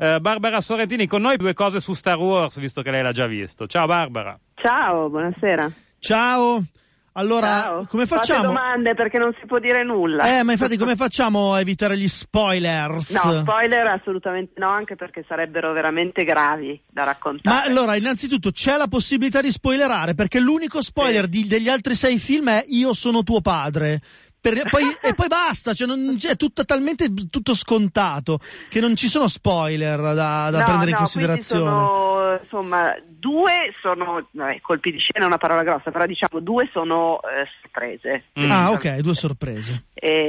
Barbara Sorrentini con noi, 2 cose su Star Wars, visto che lei l'ha già visto. Ciao Barbara. Ciao, buonasera. Ciao. Allora, Ciao. come facciamo? Fate domande perché non si può dire nulla. Ma infatti come facciamo a evitare gli spoilers? No, spoiler assolutamente no, anche perché sarebbero veramente gravi da raccontare. Ma allora, innanzitutto, c'è la possibilità di spoilerare? Perché l'unico spoiler degli altri 6 film è Io sono tuo padre. E poi basta, cioè non c'è talmente tutto scontato che non ci sono spoiler da prendere in considerazione. Sono, insomma, 2 sono colpi di scena è una parola grossa, però diciamo 2 sono sorprese. Ah, ok, 2 sorprese.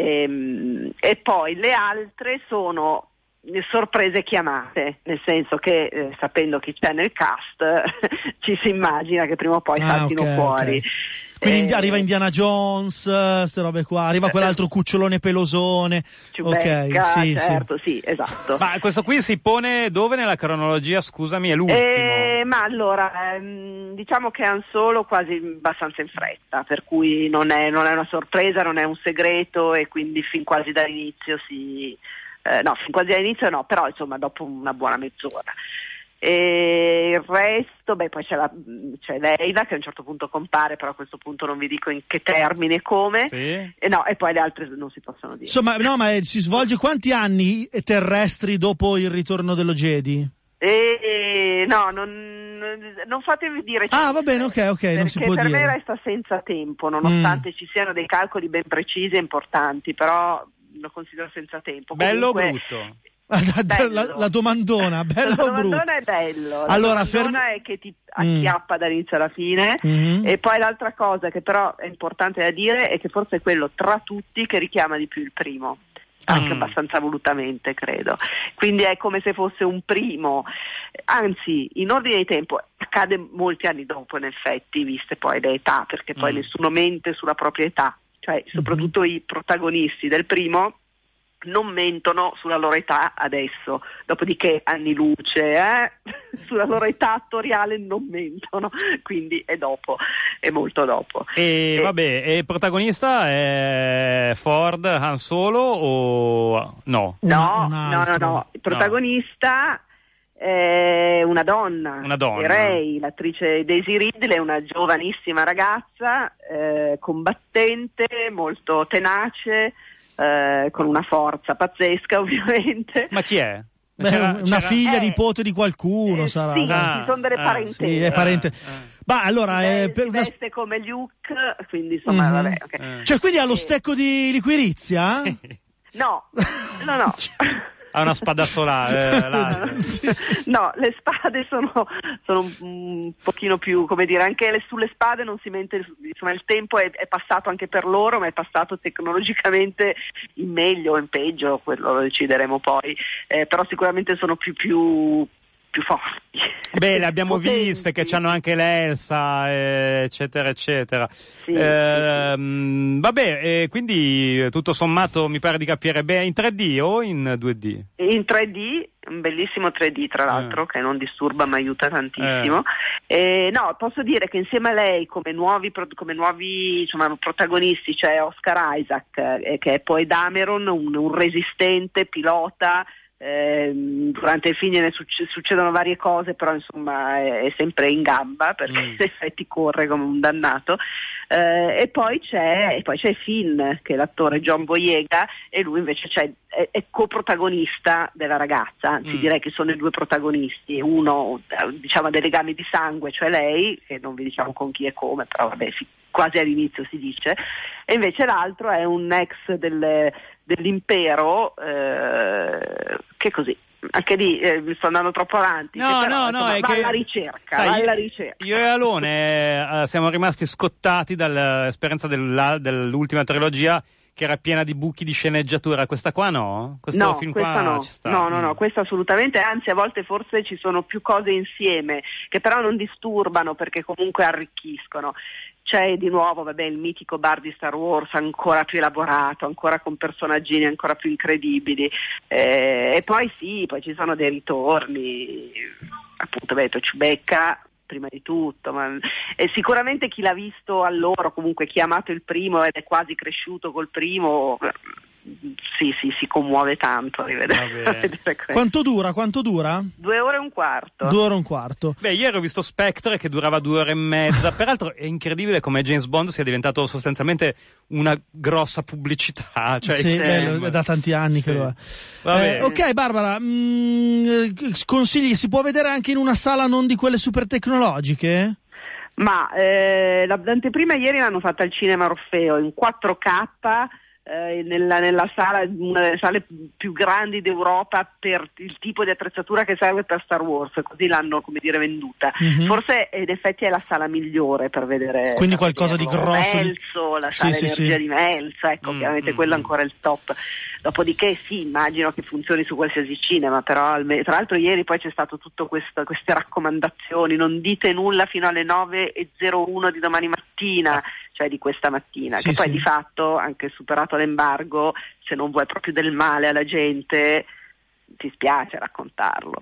E poi le altre sono sorprese chiamate, nel senso che sapendo chi c'è nel cast ci si immagina che prima o poi saltino fuori. Okay. Quindi arriva Indiana Jones, queste robe qua, arriva quell'altro cucciolone pelosone. Chewbacca, ok, sì, certo, sì, esatto. Ma questo qui si pone dove nella cronologia, scusami, è l'ultimo? Ma allora, diciamo che è Han Solo quasi abbastanza in fretta, per cui non è una sorpresa, non è un segreto e quindi fin quasi dall'inizio fin quasi dall'inizio no, però insomma dopo una buona mezz'ora. E il resto, poi c'è Leila che a un certo punto compare, però a questo punto non vi dico in che termini e come. Sì. E poi le altre non si possono dire. Insomma, no, ma si svolge quanti anni terrestri dopo il ritorno dello Jedi? No, non fatevi dire. Ah, va bene, ok, non si può dire. Perché per me resta senza tempo, nonostante ci siano dei calcoli ben precisi e importanti, però lo considero senza tempo. Bello o Comunque, brutto? La domandona, bello o brutto? La domandona è bello. Allora, la domandona è che ti acchiappa dall'inizio alla fine. E poi l'altra cosa che però è importante da dire è che forse è quello tra tutti che richiama di più il primo. Anche abbastanza volutamente, credo. Quindi è come se fosse un primo, anzi in ordine di tempo accade molti anni dopo, in effetti, viste poi le età, perché poi nessuno mente sulla propria età, cioè soprattutto i protagonisti del primo non mentono sulla loro età adesso, dopodiché anni luce sulla loro età attoriale non mentono, quindi è dopo, è molto dopo. E il protagonista è Ford, Han Solo o no? No, il protagonista è una donna. Rey, l'attrice Daisy Ridley, è una giovanissima ragazza, combattente, molto tenace, con una forza pazzesca ovviamente. Ma chi è? Una figlia, nipote di qualcuno sarà. Sì, ci sono delle parentele. Sì, è parente. Ma allora si veste come Luke, quindi insomma vabbè, okay. Cioè quindi ha lo stecco di liquirizia? No. Ha una spada solare. Sì. No, le spade sono un pochino più, come dire, anche sulle spade non si mente, insomma il tempo è passato anche per loro, ma è passato tecnologicamente in meglio o in peggio, quello lo decideremo poi, però sicuramente sono più forti. Le abbiamo viste che c'hanno anche l'Elsa, eccetera eccetera. Sì. Quindi tutto sommato mi pare di capire bene, in 3D o in 2D? In 3D, un bellissimo 3D tra l'altro, che non disturba ma aiuta tantissimo. No, posso dire che insieme a lei come nuovi insomma, protagonisti c'è Oscar Isaac, che è poi Dameron, un resistente pilota. Durante il film succedono varie cose, però insomma è sempre in gamba perché in effetti corre come un dannato. E poi c'è Finn, che è l'attore John Boyega, e lui invece è coprotagonista della ragazza, anzi direi che sono i 2 protagonisti. Uno diciamo ha dei legami di sangue, cioè lei, che non vi diciamo con chi e come, però vabbè quasi all'inizio si dice, e invece l'altro è un ex dell'impero, che così anche lì mi sto andando troppo avanti, è che alla ricerca. Io e Alone siamo rimasti scottati dall'esperienza dell'ultima trilogia, che era piena di buchi di sceneggiatura. Questa qua no? Questo film questa qua no. ci sta. No, questa assolutamente, anzi a volte forse ci sono più cose insieme che però non disturbano perché comunque arricchiscono. C'è di nuovo il mitico bar di Star Wars ancora più elaborato, ancora con personaggini ancora più incredibili, e poi ci sono dei ritorni, appunto Chewbacca prima di tutto, e sicuramente chi l'ha visto allora, comunque chi ha amato il primo ed è quasi cresciuto col primo, si commuove tanto a rivedere. Quanto dura? 2 ore e un quarto. 2 ore e un quarto. Beh, ieri ho visto Spectre che durava 2 ore e mezza. Peraltro è incredibile come James Bond sia diventato sostanzialmente una grossa pubblicità. Cioè, sì, bello, è da tanti anni che lo è. Ok, Barbara, consigli, si può vedere anche in una sala non di quelle super tecnologiche? Ma l'anteprima ieri l'hanno fatta al Cinema Orfeo in 4K, nella sala, una delle sale più grandi d'Europa per il tipo di attrezzatura che serve per Star Wars, così l'hanno, come dire, venduta. Forse in effetti è la sala migliore per vedere, quindi qualcosa di grosso, Melzo, la sala energia di Melzo, ecco, ovviamente quello è ancora il top. Dopodiché sì, immagino che funzioni su qualsiasi cinema, però tra l'altro ieri poi c'è stato tutto queste raccomandazioni: non dite nulla fino alle 9:01 di domani mattina, cioè di questa mattina, che poi di fatto, anche superato l'embargo, se non vuoi proprio del male alla gente, ti spiace raccontarlo.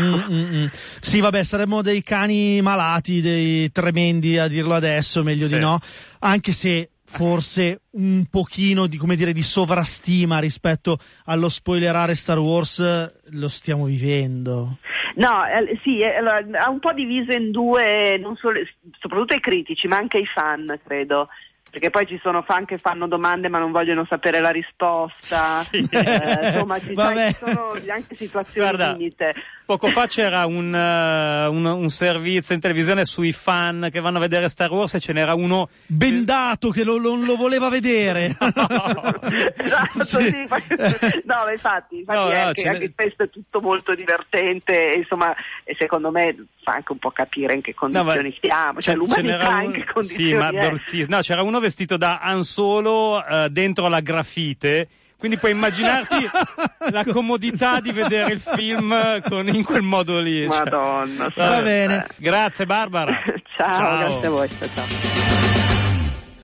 Sì, vabbè, saremmo dei cani malati, dei tremendi a dirlo adesso, meglio di no, anche se forse un pochino di, come dire, di sovrastima rispetto allo spoilerare Star Wars lo stiamo vivendo. No, sì, ha un po' diviso in due, non solo, soprattutto i critici, ma anche i fan, credo. Perché poi ci sono fan che fanno domande ma non vogliono sapere la risposta. Insomma, ci sono anche situazioni limite. Poco fa c'era un servizio in televisione sui fan che vanno a vedere Star Wars e ce n'era uno bendato che non lo voleva vedere. Esatto, sì. No, infatti anche questo è tutto molto divertente e, insomma, e secondo me fa anche un po' capire in che condizioni siamo, cioè l'umanità in che condizioni è. No, c'era uno vestito da Han Solo dentro la grafite, quindi puoi immaginarti la comodità di vedere il film in quel modo lì. Madonna, va bene. Grazie Barbara. Ciao, grazie a voi. Ciao.